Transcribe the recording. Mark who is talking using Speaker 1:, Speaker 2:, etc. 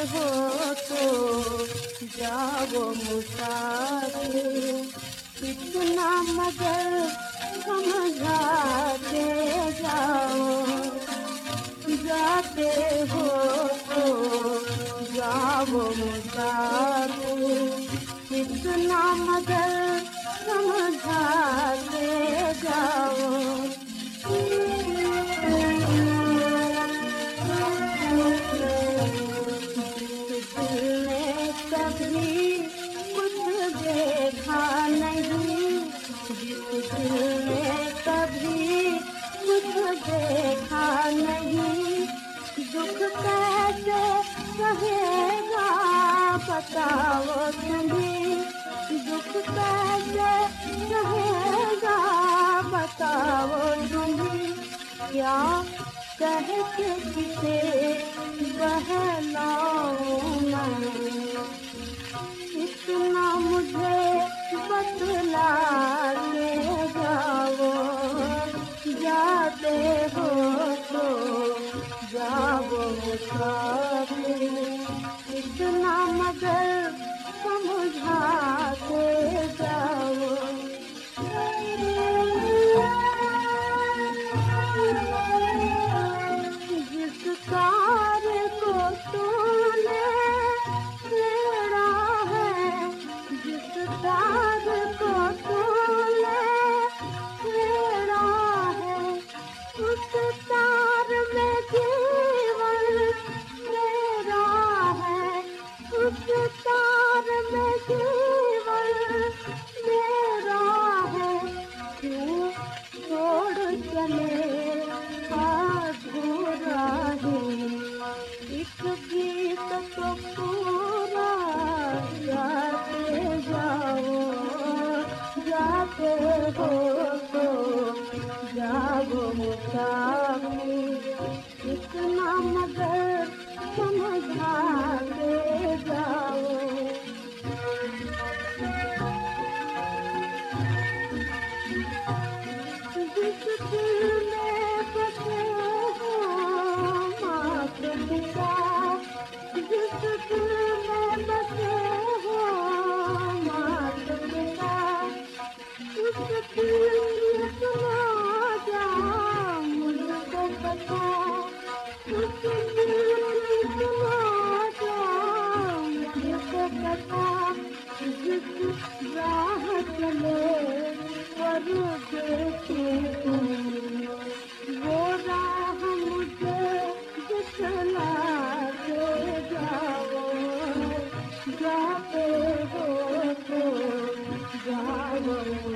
Speaker 1: हो तो जाओ मुसाफिर, इतना मगर समझाते जाओ। जाते हो तो जाओ मुसाफिर, इतना मगर समझाते जाओ। कभी कुछ देखा नहीं, जिस दिल ने कभी कुछ देखा नहीं, दुख कैसे सहेगा बताओ तुम्हें, दुख कैसे सहेगा बताओ तुम्हें। क्या कह के किसे बहलाऊं मैं, इतना मुझे बतला के जाओ। जाते हो तो जाओ मुसाफिर, इतना मगर समझाते जाओ। जिस कार को तूने छेड़ा है, जिस तार को तूने छेड़ा है, उस तार में जीवन मेरा है, उस तार में जीवन मेरा है। क्यों छोड़ चले अधूरा ही एक गीत तो पूरा गाते जाओ। जाते हो तो जाओ मुसाफिर, इतना मगर समझाते जाओ। जिस दिल में बसे हो माता पिता, जिस दिल में बसे हो माता पिता, उस दिल की सुना जा मुझको पता, उस दिल की सुना जा मुझको पता। जिस राह चले परदेसी तुम, वो राह मुझे दिखला के जाओ। जाते हो तो जाओ।